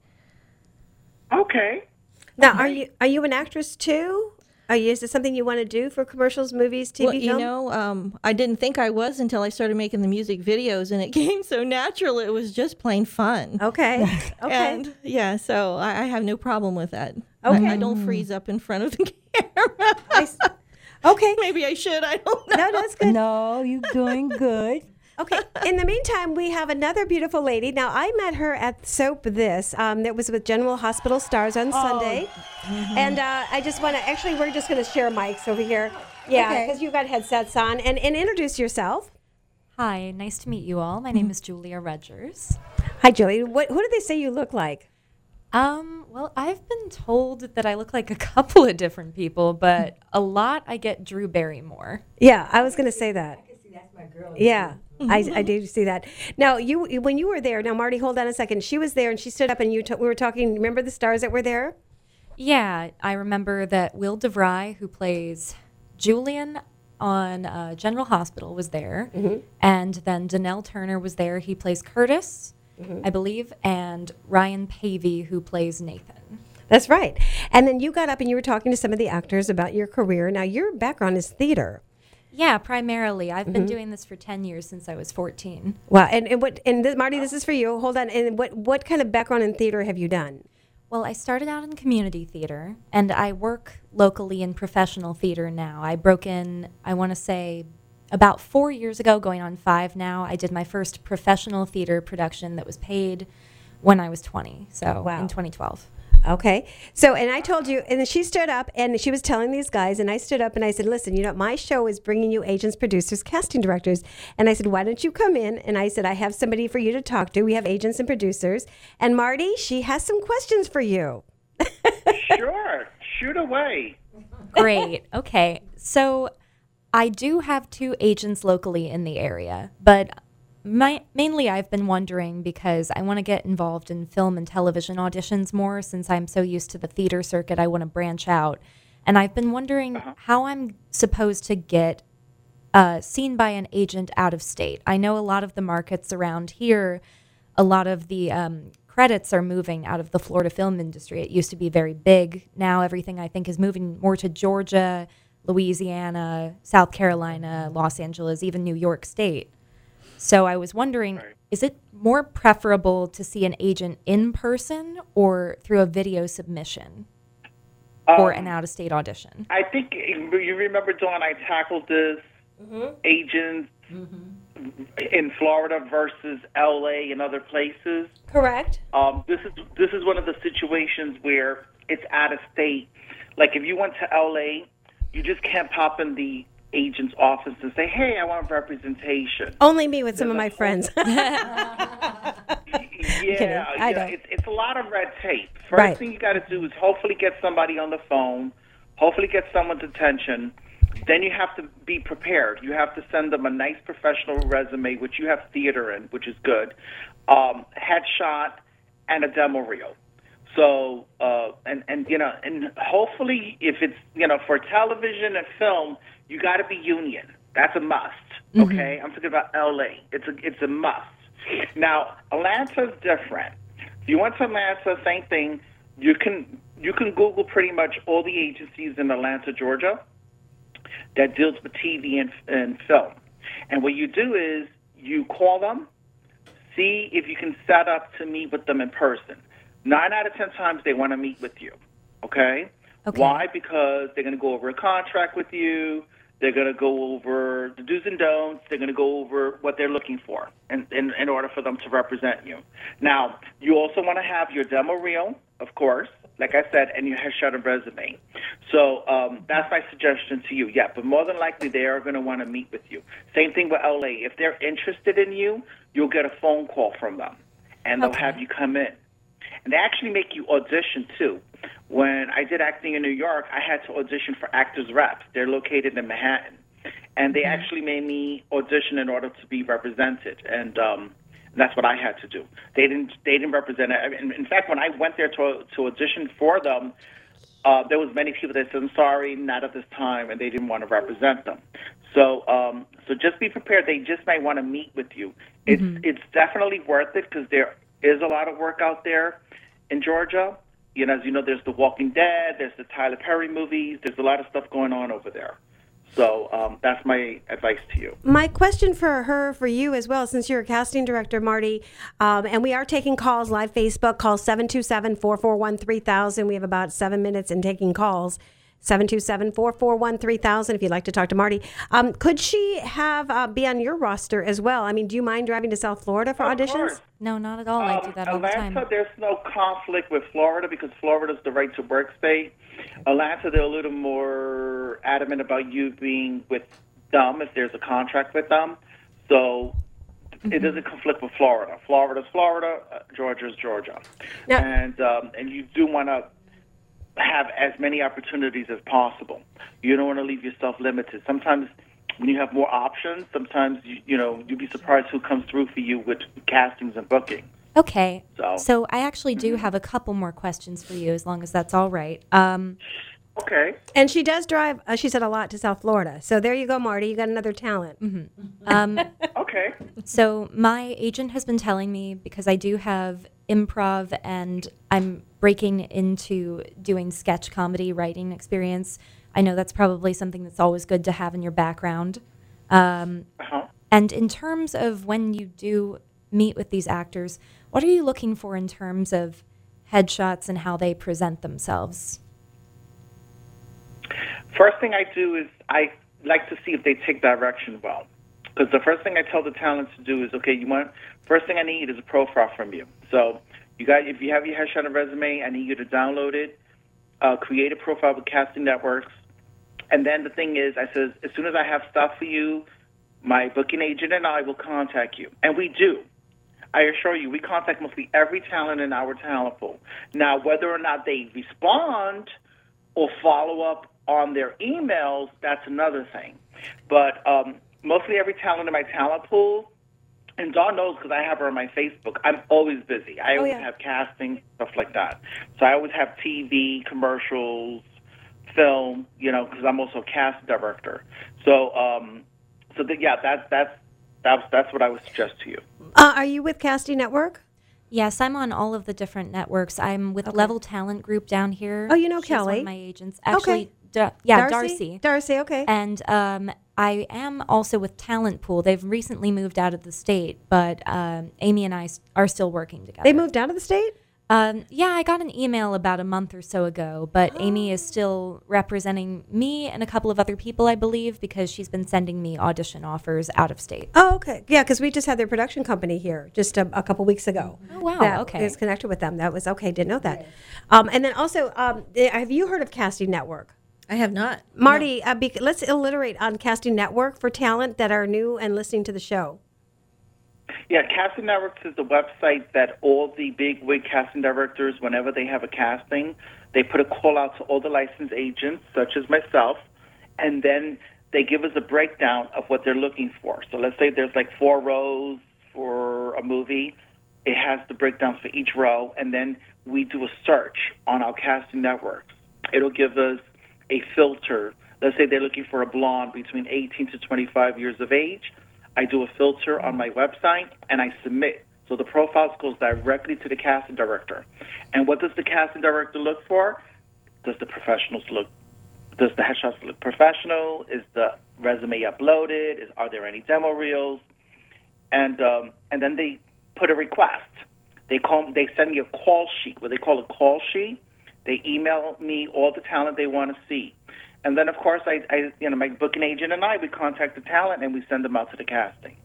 S8: Okay.
S4: Now, are you are you an actress too? Are you, is this something you want to do for commercials, movies, T V,
S6: Well, you
S4: film?
S6: know, um, I didn't think I was until I started making the music videos, and it came so natural. It was just plain fun.
S4: Okay. Okay.
S6: And yeah, so I, I have no problem with that.
S4: Okay.
S6: I, I don't freeze up in front of the camera.
S4: I s- okay.
S6: Maybe I should. I don't know.
S4: No, that's good.
S5: No, you're doing good.
S4: Okay. In the meantime, we have another beautiful lady. Now, I met her at Soap This. Um, that was with General Hospital Stars on Sunday. And uh, I just want to, actually, we're just going to share mics over here. Yeah,
S5: Okay.
S4: because you got headsets on. And, and introduce yourself.
S9: Hi, nice to meet you all. My name is Julia Rogers.
S4: Hi, Julie. What, who do they say you look like?
S9: Um, well, I've been told that I look like a couple of different people, but a lot I get Drew Barrymore.
S4: Yeah, I was going to say that. Yeah, I, I do see that. Now, you when you were there, now, Marty, hold on a second. She was there and she stood up and you t- we were talking. Remember the stars that were there?
S9: Yeah, I remember that Will DeVry, who plays Julian on uh, General Hospital, was there. And then Danelle Turner was there. He plays Curtis, I believe, and Ryan Pavey, who plays Nathan.
S4: That's right. And then you got up and you were talking to some of the actors about your career. Now, your background is theater.
S9: Yeah, primarily. I've been doing this for ten years since I was fourteen.
S4: Wow. And, and what? And this, Marty, this is for you. Hold on. And what? What kind of background in theater have you done?
S9: Well, I started out in community theater, and I work locally in professional theater now. I broke in, I want to say, about four years ago, going on five now. I did my first professional theater production that was paid when I was twenty, so
S4: Wow.
S9: in twenty twelve.
S4: Okay. So, and I told you, and then she stood up and she was telling these guys, and I stood up and I said, listen, you know, my show is bringing you agents, producers, casting directors. And I said, why don't you come in? And I said, I have somebody for you to talk to. We have agents and producers. And Marty, she has some questions for you.
S8: Sure. Shoot away.
S9: Great. Okay. So I do have two agents locally in the area, but my, mainly I've been wondering because I want to get involved in film and television auditions more since I'm so used to the theater circuit. I want to branch out. And I've been wondering how I'm supposed to get uh, seen by an agent out of state. I know a lot of the markets around here, a lot of the um, credits are moving out of the Florida film industry. It used to be very big. Now everything I think is moving more to Georgia, Louisiana, South Carolina, Los Angeles, even New York State. So I was wondering,
S8: Right.
S9: is it more preferable to see an agent in person or through a video submission for
S8: Um,
S9: an out-of-state audition?
S8: I think you remember, Dawn, I tackled this agents in Florida versus L A and other places.
S4: Correct.
S8: Um, this is this is one of the situations where it's out of state. Like if you went to L A, you just can't pop in the agent's office and say, hey, I want representation.
S4: Only me with some of my friends.
S8: Yeah,
S4: kidding. I
S8: you know,
S4: don't.
S8: it's, it's a lot of red tape. First
S4: Right.
S8: thing you got to do is hopefully get somebody on the phone, hopefully get someone's attention. Then you have to be prepared. You have to send them a nice professional resume, which you have theater in, which is good, um, headshot, and a demo reel. So, uh, and, and, you know, and hopefully if it's, you know, for television and film, you got to be union. That's a must, okay? I'm talking about L A. It's a, it's a must. Now, Atlanta's different. If you went to Atlanta, same thing. You can you can Google pretty much all the agencies in Atlanta, Georgia, that deals with T V and, and film. And what you do is you call them, see if you can set up to meet with them in person. Nine out of ten times they want to meet with you, okay?
S9: Okay.
S8: Why? Because they're going to go over a contract with you. They're going to go over the do's and don'ts. They're going to go over what they're looking for in, in, in order for them to represent you. Now, you also want to have your demo reel, of course, like I said, and your headshot and resume. So um, that's my suggestion to you. Yeah, but more than likely they are going to want to meet with you. Same thing with L A. If they're interested in you, you'll get a phone call from them, and they'll
S9: Okay.
S8: have you come in. And they actually make you audition, too. When I did acting in New York, I had to audition for Actors Rep. They're located in Manhattan. And they actually made me audition in order to be represented. And um, that's what I had to do. They didn't they didn't represent it. In, in fact, when I went there to, to audition for them, uh, there was many people that said, I'm sorry, not at this time, and they didn't want to represent them. So um, so just be prepared. They just might want to meet with you. It's, it's definitely worth it because there is a lot of work out there in Georgia. You know, as you know, there's The Walking Dead, there's the Tyler Perry movies, there's a lot of stuff going on over there. So um, that's my advice to you.
S4: My question for her, for you as well, since you're a casting director, Marty, um, and we are taking calls live Facebook, call seven two seven, four four one, three thousand. We have about seven minutes in taking calls. seven two seven, four four one, three thousand if you'd like to talk to Marty. Um, could she have uh, be on your roster as well? I mean, do you mind driving to South Florida for
S8: Of
S4: auditions?
S8: course.
S9: No, not at all. I do that all the
S8: Atlanta,
S9: time.
S8: there's no conflict with Florida because Florida's the right to work state. Atlanta, they're a little more adamant about you being with them if there's a contract with them. So it doesn't conflict with Florida. Florida's Florida, uh, Georgia's Georgia.
S4: Now-
S8: and um, and you do want to have as many opportunities as possible. You don't want to leave yourself limited. Sometimes when you have more options, sometimes, you, you know, you'd be surprised who comes through for you with castings and bookings.
S9: Okay.
S8: So-
S9: So I actually do have a couple more questions for you, as long as that's all right. Um,
S8: Okay.
S4: And she does drive, uh, she said, a lot to South Florida. So there you go, Marty. You got another talent.
S9: um,
S8: Okay.
S9: So my agent has been telling me, because I do have improv and I'm breaking into doing sketch comedy writing experience. I know that's probably something that's always good to have in your background. Um,
S8: Uh-huh.
S9: and in terms of when you do meet with these actors, what are you looking for in terms of headshots and how they present themselves?
S8: First thing I do is I like to see if they take direction well. Because the first thing I tell the talent to do is, okay, you want, first thing I need is a profile from you. So you got, if you have your headshot and resume, I need you to download it, uh, create a profile with Casting Networks. And then the thing is, I says, as soon as I have stuff for you, my booking agent and I will contact you. And we do. I assure you, we contact mostly every talent in our talent pool. Now, whether or not they respond or follow up on their emails, that's another thing. But um, mostly every talent in my talent pool, and Dawn knows because I have her on my Facebook, I'm always busy. I always
S4: yeah.
S8: have casting, stuff like that. So I always have T V, commercials, film, you know, because I'm also a cast director. So, um, so the, yeah, that's that's that's that's what I would suggest to you.
S4: Uh, are you with Casting Network?
S9: Yes, I'm on all of the different networks. I'm with Level Talent Group down here.
S4: Oh, you know
S9: She's one
S4: Kelly.
S9: of my agents. Actually,
S4: Okay.
S9: Da- yeah, Darcy.
S4: Darcy, okay.
S9: And um, I am also with Talent Pool. They've recently moved out of the state, but um, Amy and I s- are still working together.
S4: They moved out of the state?
S9: Um, yeah, I got an email about a month or so ago, but Amy is still representing me and a couple of other people, I believe, because she's been sending me audition offers out of state.
S4: Oh, okay. Yeah, because we just had their production company here just a, a couple weeks ago.
S9: Oh, wow.
S4: That
S9: Okay.
S4: is connected with them. That was okay. Didn't know that. Um, and then also, um, eh, have you heard of Casting Network?
S6: I have not.
S4: Marty, uh, bec- let's alliterate on Casting Network for talent that are new and listening to the show.
S8: Yeah, Casting Networks is the website that all the big wig casting directors, whenever they have a casting, they put a call out to all the licensed agents, such as myself, and then they give us a breakdown of what they're looking for. So let's say there's like four rows for a movie. It has the breakdowns for each row, and then we do a search on our casting networks. It'll give us a filter. Let's say they're looking for a blonde between eighteen to twenty-five years of age. I do a filter on my website, and I submit. So the profile goes directly to the casting director. And what does the casting director look for? Does the professionals look, does the headshots look professional? Is the resume uploaded? Is, are there any demo reels? And um, and then they put a request. They call. They send me a call sheet, what they call a call sheet. They email me all the talent they want to see. And then, of course, I, I, you know, my booking agent and I, we contact the talent and we send them out to the casting.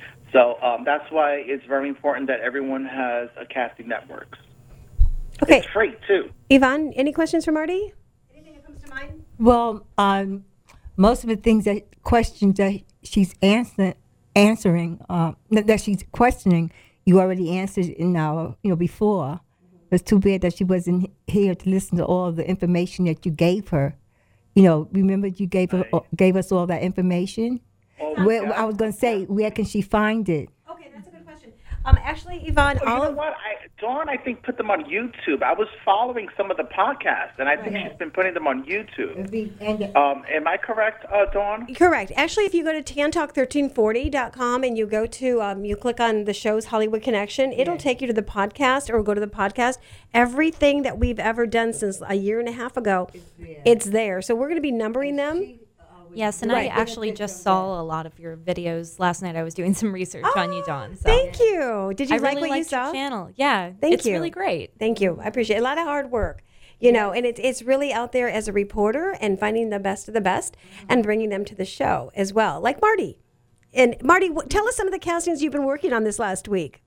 S8: So um, that's why it's very important that everyone has a casting network.
S4: Okay.
S8: It's free, too.
S4: Yvonne, any questions for Marty? Anything that comes to mind?
S5: Well, um, most of the things that questions that she's answer, answering, uh, that she's questioning, you already answered in our, you know, before. It's too bad that she wasn't here to listen to all the information that you gave her. You know, remember you gave her, gave us all that information?
S8: Oh,
S5: Where,
S8: yeah.
S5: I was going to say, where can she find it?
S4: Okay, that's a good question. Um, actually, Yvonne,
S8: Oh, you
S4: all
S8: know
S4: of
S8: what? I, Dawn, I think, put them on YouTube. I was following some of the podcasts, and I think she's been putting them on YouTube. Um, am I correct, uh, Dawn?
S4: Correct. Actually, if you go to tan talk thirteen forty dot com and you go to, um, you click on the show's Hollywood Connection, it'll take you to the podcast or go to the podcast. Everything that we've ever done since a year and a half ago, it's there. So we're going to be numbering them.
S9: Yes, and
S4: Right.
S9: I actually just saw a lot of your videos last night. I was doing some research on you, Dawn. So.
S4: Thank you. Did you
S9: I
S4: like
S9: really
S4: what you
S9: liked your
S4: saw?
S9: channel. Yeah,
S4: Thank
S9: it's
S4: you.
S9: really great.
S4: Thank you. I appreciate it. A lot of hard work, you know, and it's it's really out there as a reporter and finding the best of the best and bringing them to the show as well, like Marty. And Marty, w- tell us some of the castings you've been working on this last week.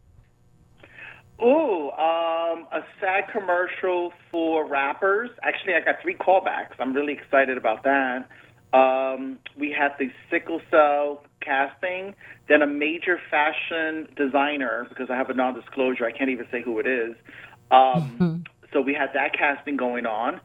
S8: Ooh, um, a SAG commercial for rappers. Actually, I got three callbacks. I'm really excited about that. Um, we had the sickle cell casting, then a major fashion designer, because I have a non-disclosure, I can't even say who it is. Um, mm-hmm. So we had that casting going on.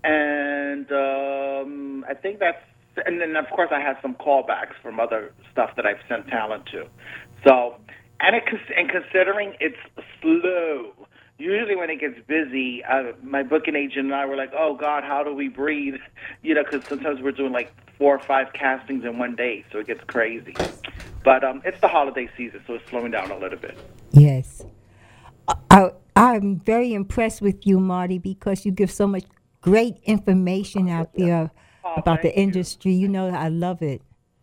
S8: And um, I think that's, and then of course I had some callbacks from other stuff that I've sent talent to. So, and, it, and considering it's slow, usually when it gets busy, uh, my booking agent and I were like, oh, God, how do we breathe? You know, because sometimes we're doing like four or five castings in one day, so it gets crazy. But um, it's the holiday season, so it's slowing down a little bit.
S5: Yes. I, I'm very impressed with you, Marty, because you give so much great information out there
S8: Oh,
S5: about the
S8: thank you.
S5: industry. You know, I love it.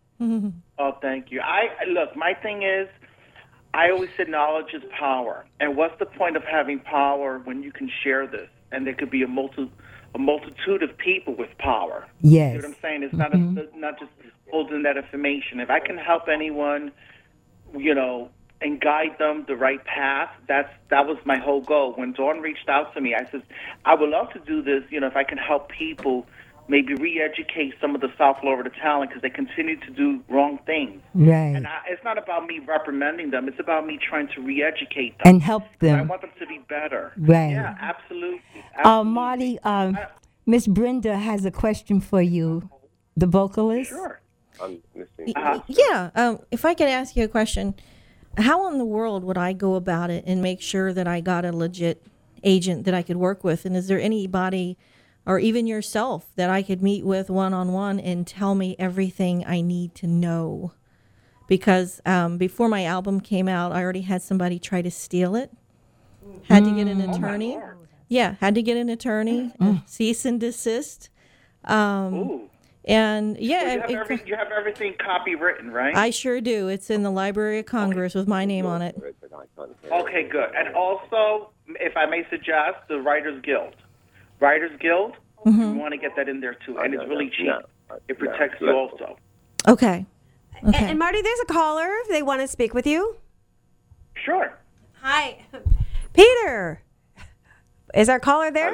S8: Oh, thank you. I look, my thing is, I always said knowledge is power. And what's the point of having power when you can share this? And there could be a multi, a multitude of people with power.
S5: Yes.
S8: You know what I'm saying? It's not
S5: Mhm.
S8: a, not just holding that information. If I can help anyone, you know, and guide them the right path, that's that was my whole goal. When Dawn reached out to me, I said, I would love to do this, you know, if I can help people maybe re-educate some of the South Florida talent because they continue to do wrong things.
S5: Right.
S8: And I, it's not about me reprimanding them. It's about me trying to re-educate them.
S5: And help
S8: I
S5: them.
S8: want them to be better.
S5: Right.
S8: Yeah, absolutely.
S5: Uh,
S8: absolutely.
S5: Marty, um, Miss Brenda has a question for you, the vocalist.
S8: Sure.
S10: I'm listening.
S6: Y-
S8: Uh-huh.
S6: Yeah, um, if I could ask you a question, how in the world would I go about it and make sure that I got a legit agent that I could work with? And is there anybody, or even yourself, that I could meet with one-on-one and tell me everything I need to know? Because um, before my album came out, I already had somebody try to steal it. Had to get an attorney. Yeah, had to get an attorney, cease and desist. Um,
S8: Ooh.
S6: and yeah,
S8: Well, you, have
S6: it-
S8: every, you have everything copywritten, right?
S6: I sure do. It's in the Library of Congress with my name on it.
S8: Okay, good. And also, if I may suggest, the Writers Guild. Writers Guild,
S6: Mm-hmm.
S8: you want to get that in there too, and it's really cheap.
S10: no,
S8: It
S10: no,
S8: protects you
S10: no.
S8: also.
S6: Okay.
S4: And,
S6: Okay.
S4: and Marty, there's a caller. If they want to speak with you.
S8: Sure.
S4: Hi. Peter. Is our caller there?
S10: Hello?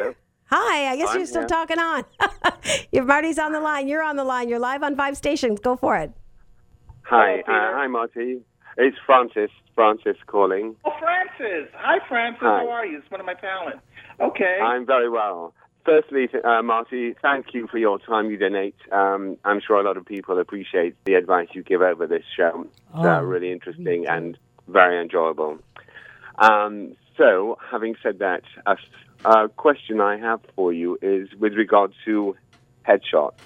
S4: Hi, I guess
S10: I'm
S4: you're still
S10: here.
S4: talking on. Your Marty's on the line. You're on the line. You're live on five stations. Go for it.
S10: Hi, uh, hi, Marty. It's Francis. Francis calling.
S8: Oh, Francis. Hi, Francis.
S10: Hi.
S8: How are you? It's one of my talents. Okay.
S10: I'm very well. Firstly, uh, Marty, thank you for your time you donate. Um, I'm sure a lot of people appreciate the advice you give over this show. It's uh,
S5: Oh,
S10: really interesting and very enjoyable. Um, so, having said that, a, a question I have for you is with regard to headshots.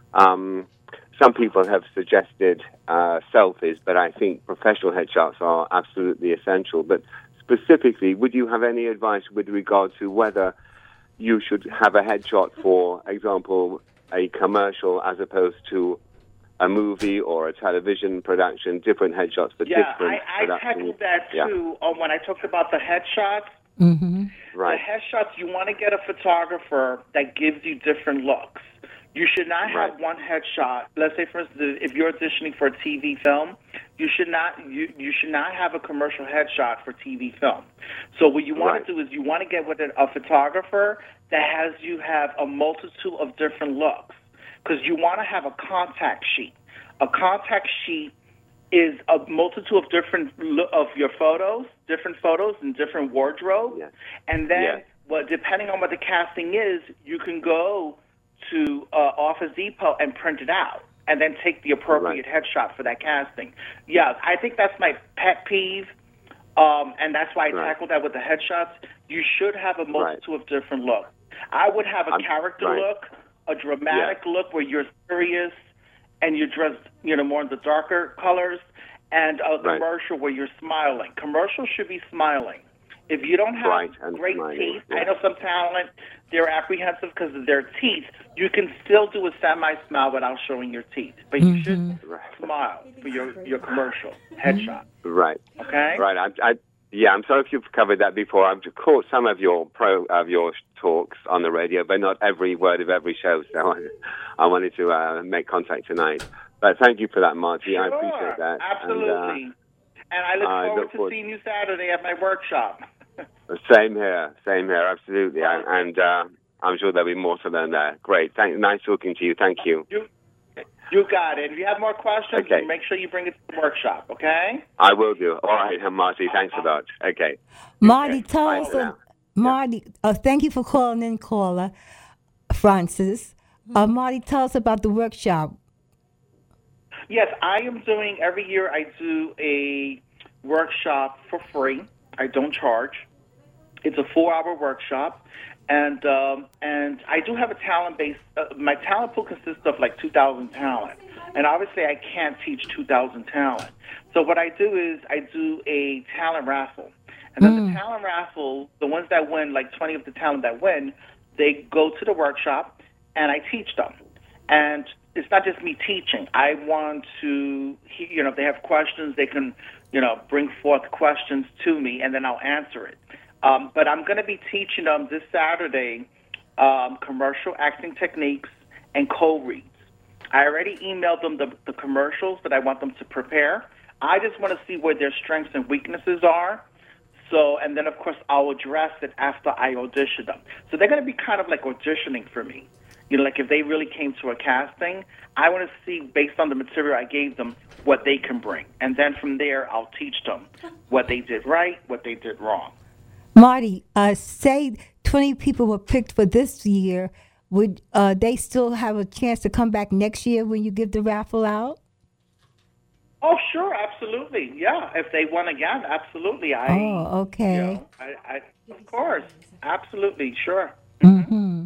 S10: Um, some people have suggested uh, selfies, but I think professional headshots are absolutely essential. But specifically, would you have any advice with regard to whether you should have a headshot, for example, a commercial as opposed to a movie or a television production, different headshots for
S8: yeah,
S10: different
S8: I, I
S10: productions?
S8: tackled that
S10: Yeah.
S8: too um, when I talked about the headshots.
S5: Mm-hmm.
S10: Right.
S8: The headshots, you want to get a photographer that gives you different looks. You should not have
S10: Right.
S8: one headshot. Let's say, for instance, if you're auditioning for a T V film, you should not you, you should not have a commercial headshot for T V film. So what you want
S10: Right.
S8: to do is you want to get with a, a photographer that has you have a multitude of different looks, because you want to have a contact sheet. A contact sheet is a multitude of different lo- of your photos, different photos and different wardrobes,
S10: Yes.
S8: and then,
S10: Yes.
S8: well, depending on what the casting is, you can go to uh, Office Depot and print it out, and then take the appropriate headshot for that casting. Yeah, I think that's my pet peeve, um, and that's why I
S10: Right.
S8: tackled that with the headshots. You should have a multitude of different looks. I would have a
S10: I'm-
S8: character
S10: right.
S8: look, a dramatic look where you're serious and you're dressed, you know, more in the darker colors, and a
S10: Right.
S8: commercial where you're smiling. Commercials should be smiling. If you don't have
S10: Right, and
S8: great
S10: smiling,
S8: teeth,
S10: yeah.
S8: I know some talent, they're apprehensive because of their teeth. You can still do a semi-smile without showing your teeth, but you should
S10: Right.
S8: smile for your, your commercial headshot,
S10: Right.
S8: okay?
S10: Right. I, I, yeah, I'm sorry if you've covered that before. I've caught some of your pro of your talks on the radio, but not every word of every show. So I, I wanted to uh, make contact tonight. But thank you for that, Marty. I
S8: Sure,
S10: appreciate that.
S8: absolutely.
S10: And,
S8: And I look
S10: I
S8: forward
S10: look
S8: to
S10: forward-
S8: seeing you Saturday at my workshop.
S10: uh, same here. Same here. Absolutely. And, and uh, I'm sure there'll be more to learn there. Great. Thank, nice talking to you. Thank you.
S8: You, you got it. If you have more questions,
S10: Okay.
S8: make sure you bring it to the workshop, okay?
S10: I will do. All right, Marty. Thanks a lot. Okay.
S5: Marty, tell
S10: Bye
S5: us,
S10: for
S5: uh,
S10: now.
S5: Marty, uh, thank you for calling in, caller, Francis. Uh, Marty, tell us about the workshop.
S8: Yes, I am doing, every year I do a workshop for free. I don't charge. It's a four-hour workshop. And um, and I do have a talent base. Uh, my talent pool consists of like two thousand talent. And obviously I can't teach two thousand talent. So what I do is I do a talent raffle. And then the talent raffle, the ones that win, like twenty of the talent that win, they go to the workshop and I teach them. And it's not just me teaching. I want to, he- you know, if they have questions, they can, you know, bring forth questions to me, and then I'll answer it. Um, but I'm going to be teaching them this Saturday um, commercial acting techniques and cold reads. I already emailed them the, the commercials that I want them to prepare. I just want to see where their strengths and weaknesses are. So, and then, of course, I'll address it after I audition them. So they're going to be kind of like auditioning for me. You know, like if they really came to a casting, I want to see, based on the material I gave them, what they can bring. And then from there, I'll teach them what they did right, what they did wrong.
S5: Marty, uh, say twenty people were picked for this year. Would uh, they still have a chance to come back next year when you give the raffle out?
S8: Oh, sure, absolutely. Yeah, if they won again, absolutely. I,
S5: Oh, okay.
S8: you know, I, I, of course, absolutely, sure.
S5: Mm-hmm.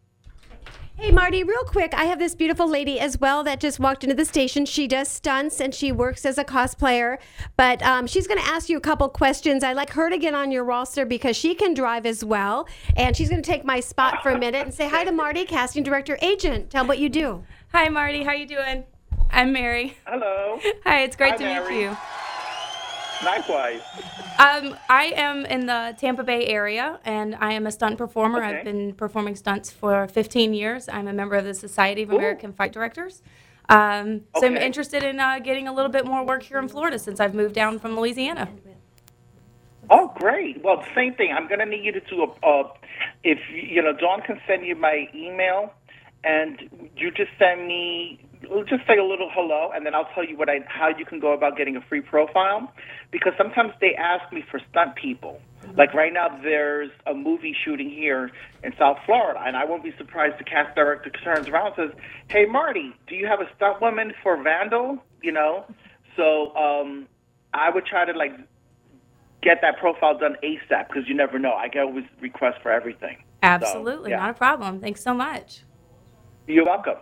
S4: Hey, Marty, real quick, I have this beautiful lady as well that just walked into the station. She does stunts and she works as a cosplayer, but um, she's going to ask you a couple questions. I'd like her to get on your roster because she can drive as well, and she's going to take my spot for a minute and say hi to Marty, casting director, agent. Tell 'em what you do.
S11: Hi, Marty. How you doing? I'm Mary.
S8: Hello.
S11: Hi, it's great
S8: Hi,
S11: to
S8: Mary.
S11: meet you.
S8: Likewise.
S11: Um, I am in the Tampa Bay area, and I am a stunt performer.
S8: Okay.
S11: I've been performing stunts for fifteen years. I'm a member of the Society of American Fight Directors. Um, so I'm
S8: Okay.
S11: interested in uh, getting a little bit more work here in Florida since I've moved down from Louisiana.
S8: Oh, great. Well, same thing. I'm going to need you to do a, uh, if, you know, Dawn can send you my email, and you just send me, just say a little hello, and then I'll tell you what I, how you can go about getting a free profile, because sometimes they ask me for stunt people. Like right now, there's a movie shooting here in South Florida, and I won't be surprised the cast director turns around and says, "Hey, Marty, do you have a stunt woman for Vandal?" You know? So um, I would try to, like, get that profile done ASAP, because you never know. I get always requests for everything.
S11: Absolutely,
S8: So, yeah.
S11: not a problem. Thanks so much.
S8: You're welcome.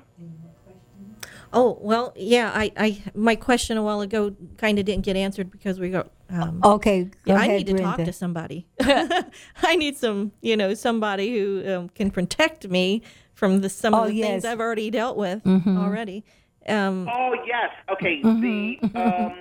S6: Oh, well, yeah, I, I my question a while ago kind of didn't get answered because we go, um,
S5: Okay, go
S6: yeah, I
S5: ahead,
S6: need to talk
S5: Brenda.
S6: to somebody. I need some, you know, somebody who um, can protect me from the some
S5: Oh,
S6: of the
S5: yes.
S6: things I've already dealt with
S5: Mhm.
S6: already. Um,
S8: Oh, yes. Okay,
S5: Mm-hmm.
S8: the, um,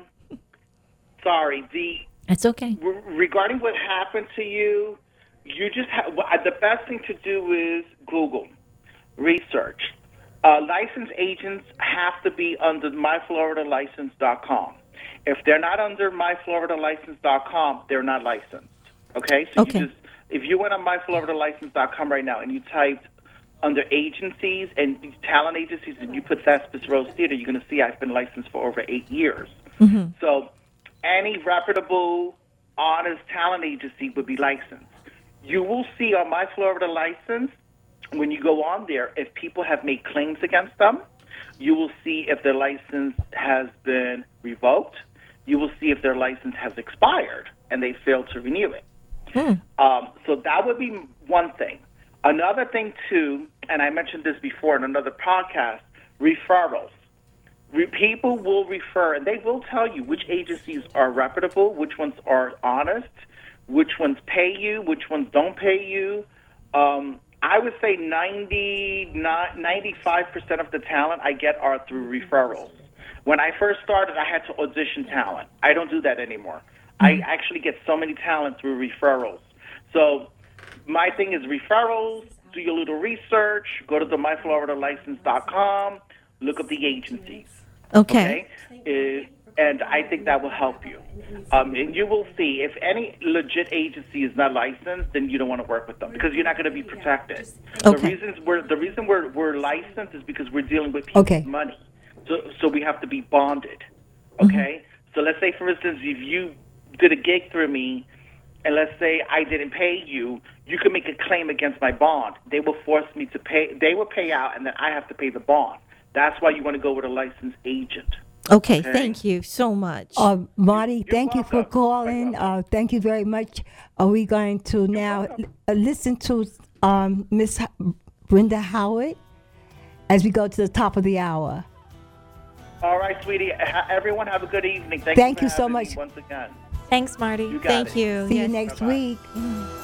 S8: sorry, the,
S6: it's okay.
S8: re- regarding what happened to you, you just have, the best thing to do is Google, research. Uh, licensed agents have to be under my florida license dot com. If they're not under my florida license dot com, they're not licensed. Okay? So
S6: Okay.
S8: you just, if you went on my florida license dot com right now and you typed under agencies and talent agencies and you put Thespis Rose Theater, you're going to see I've been licensed for over eight years.
S6: Mm-hmm.
S8: So any reputable, honest talent agency would be licensed. You will see on my Florida license, when you go on there, if people have made claims against them, you will see if their license has been revoked. You will see if their license has expired and they failed to renew it.
S6: Hmm.
S8: Um, so that would be one thing. Another thing, too, and I mentioned this before in another podcast, referrals. Re- people will refer, and they will tell you which agencies are reputable, which ones are honest, which ones pay you, which ones don't pay you. Um, I would say ninety, ninety-five percent of the talent I get are through referrals. When I first started, I had to audition talent. I don't do that anymore. I actually get so many talent through referrals. So my thing is referrals, do your little research, go to the my florida license dot com, look up the agencies.
S6: Okay.
S8: Okay? Uh, and I think that will help you. Um, and you will see if any legit agency is not licensed, then you don't want to work with them because you're not going to be protected. The
S6: Okay.
S8: reasons we're the reason we're we're licensed is because we're dealing with people's
S5: Okay.
S8: money. So so we have to be bonded. Okay? So let's say, for instance, if you did a gig through me, and let's say I didn't pay you, you can make a claim against my bond. They will force me to pay. They will pay out, and then I have to pay the bond. That's why you want to go with a licensed agent.
S6: Okay,
S8: Okay.
S6: thank you so much.
S5: Uh, Marty, thank you for
S8: welcome.
S5: calling. Uh, thank you very much. Are we going to now uh, listen to um, Miss H- Brenda Howard as we go to the top of the hour?
S8: All right, sweetie. Ha- everyone have a good evening. Thank,
S5: Thank
S8: you,
S5: you
S8: for
S5: so
S8: having me
S5: much.
S8: once again.
S9: Thanks, Marty.
S8: You got
S6: Thank
S8: it.
S6: you.
S5: See you
S6: Yes.
S5: next
S8: Bye-bye.
S5: week.